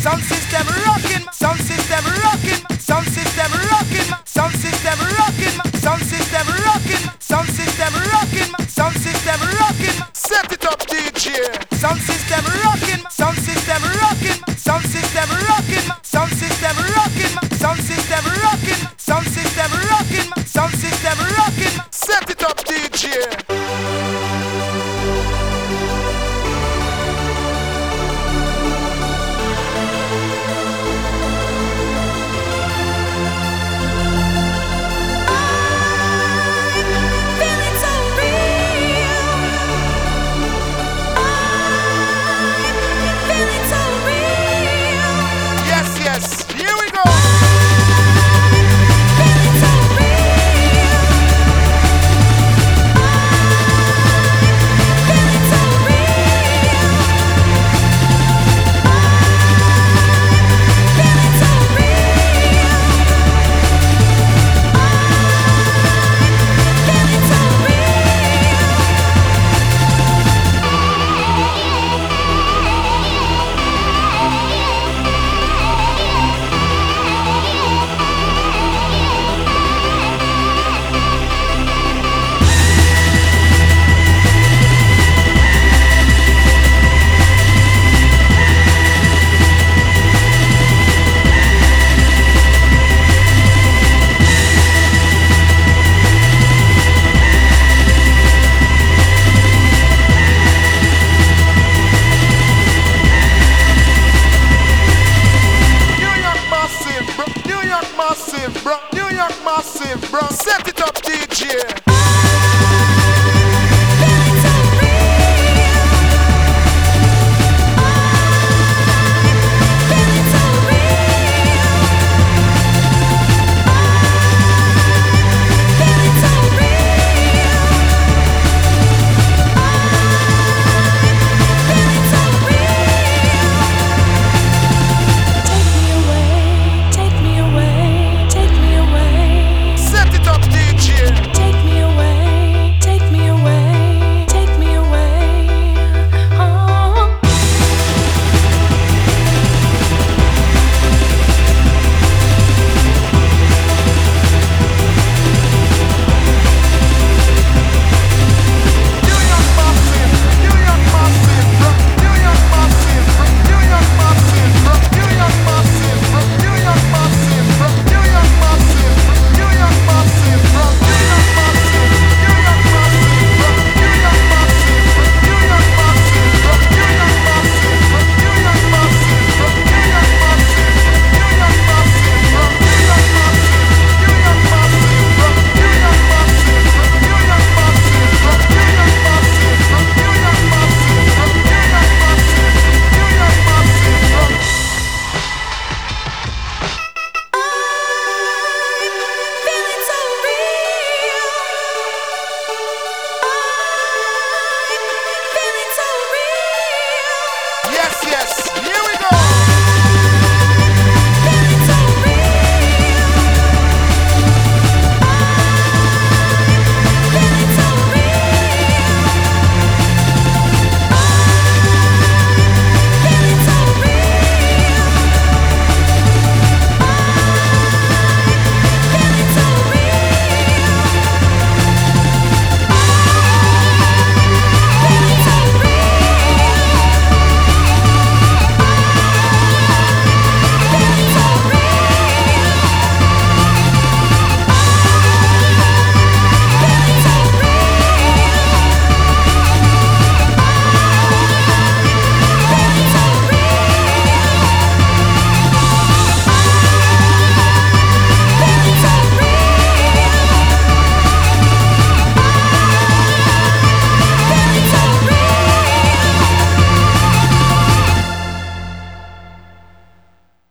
Sound system rocking, sound system rocking, sound system rocking, sound system rocking, sound system rocking, sound system rocking, sound system rocking. Set it up, DJ. Sound system rocking, sound system rocking, sound system rocking, sound system rocking, sound system rocking, sound system rocking, sound system rocking. Set it up, DJ. Yes, here we go. New York massive, bro. Set it up, DJ.